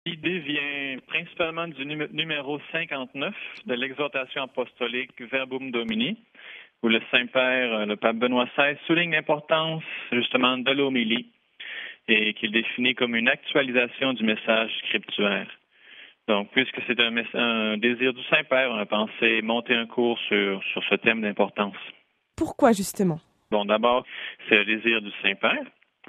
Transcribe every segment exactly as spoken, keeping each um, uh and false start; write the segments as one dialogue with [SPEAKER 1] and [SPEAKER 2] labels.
[SPEAKER 1] L'idée vient principalement du numé- numéro cinquante-neuf de l'exhortation apostolique Verbum Domini, où le Saint-Père, euh, le pape Benoît seize, souligne l'importance justement de l'homélie et qu'il définit comme une actualisation du message scripturaire. Donc, puisque c'est un, mess- un désir du Saint-Père, on a pensé monter un cours sur, sur ce thème d'importance.
[SPEAKER 2] Pourquoi justement?
[SPEAKER 1] Bon, d'abord, c'est le désir du Saint-Père.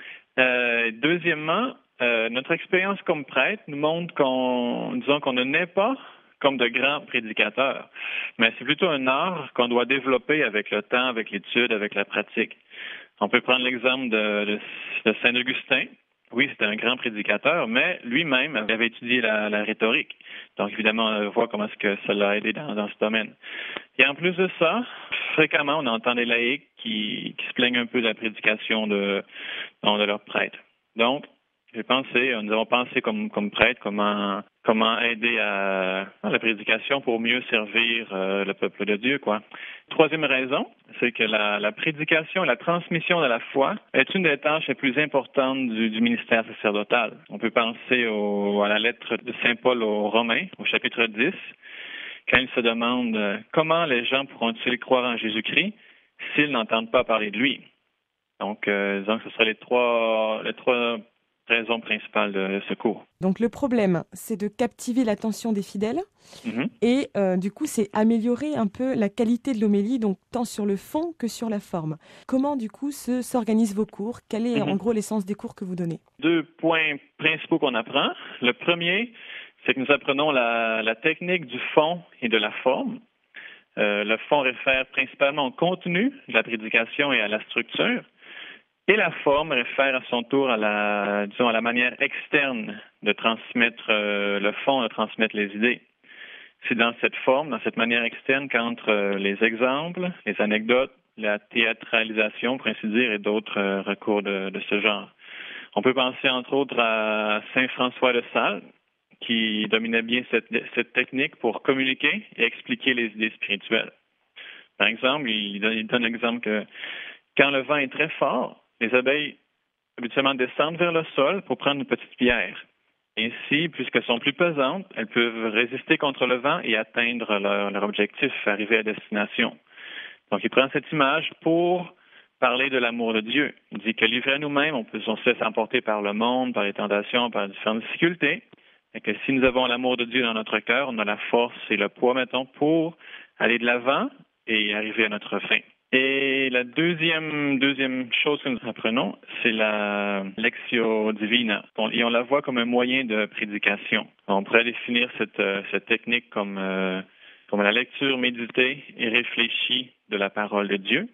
[SPEAKER 1] Euh, deuxièmement, euh, notre expérience comme prêtre nous montre qu'on, disons qu'on ne naît pas comme de grands prédicateurs, mais c'est plutôt un art qu'on doit développer avec le temps, avec l'étude, avec la pratique. On peut prendre l'exemple de, de, de Saint Augustin. Oui, c'était un grand prédicateur, mais lui-même avait étudié la, la rhétorique. Donc, évidemment, on voit comment est-ce que ça l'a aidé dans, dans ce domaine. Et en plus de ça, fréquemment, on entend des laïcs qui, qui se plaignent un peu de la prédication de, de leurs prêtres. Donc, j'ai pensé, nous avons pensé comme, comme prêtres comment, comment aider à, à la prédication pour mieux servir euh, le peuple de Dieu, quoi. Troisième raison, c'est que la, la prédication, la transmission de la foi est une des tâches les plus importantes du, du ministère sacerdotal. On peut penser au, à la lettre de Saint Paul aux Romains, au chapitre dix, quand il se demande euh, comment les gens pourront-ils croire en Jésus-Christ s'ils n'entendent pas parler de lui. Donc, euh, disons que ce seraient les trois, les trois raisons principales de ce cours.
[SPEAKER 2] Donc le problème, c'est de captiver l'attention des fidèles
[SPEAKER 1] Mm-hmm.
[SPEAKER 2] et euh, du coup, c'est améliorer un peu la qualité de l'homélie, donc tant sur le fond que sur la forme. Comment du coup se, s'organisent vos cours? Quel est
[SPEAKER 1] Mm-hmm.
[SPEAKER 2] en gros l'essence des cours que vous donnez?
[SPEAKER 1] Deux points principaux qu'on apprend. Le premier, c'est que nous apprenons la, la technique du fond et de la forme. Euh, le fond réfère principalement au contenu de la prédication et à la structure. Et la forme réfère à son tour à la, disons, à la manière externe de transmettre euh, le fond, de transmettre les idées. C'est dans cette forme, dans cette manière externe qu'entrent euh, les exemples, les anecdotes, la théâtralisation, pour ainsi dire, et d'autres euh, recours de, de ce genre. On peut penser entre autres à Saint François de Sales, qui dominait bien cette, cette technique pour communiquer et expliquer les idées spirituelles. Par exemple, il donne, il donne l'exemple que quand le vent est très fort, les abeilles habituellement descendent vers le sol pour prendre une petite pierre. Ainsi, puisqu'elles sont plus pesantes, elles peuvent résister contre le vent et atteindre leur, leur objectif, arriver à destination. Donc, il prend cette image pour parler de l'amour de Dieu. Il dit que livré à nous-mêmes, on peut on se laisse emporter par le monde, par les tentations, par différentes difficultés, et que si nous avons l'amour de Dieu dans notre cœur, on a la force et le poids, mettons, pour aller de l'avant et arriver à notre fin. Et la deuxième, deuxième chose que nous apprenons, c'est la Lectio Divina. Et on la voit comme un moyen de prédication. On pourrait définir cette, cette technique comme, euh, comme la lecture méditée et réfléchie de la parole de Dieu.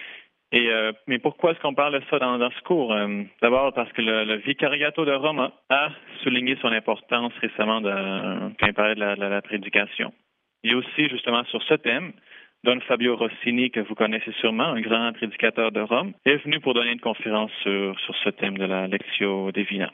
[SPEAKER 1] Et, euh, mais pourquoi est-ce qu'on parle de ça dans, dans ce cours? Euh, d'abord parce que le, le Vicariato de Rome a souligné son importance récemment de, quand il parlait de la, de la prédication. Et aussi, justement, sur ce thème, Don Fabio Rossini, que vous connaissez sûrement, un grand prédicateur de Rome, est venu pour donner une conférence sur, sur ce thème de la Lectio Divina.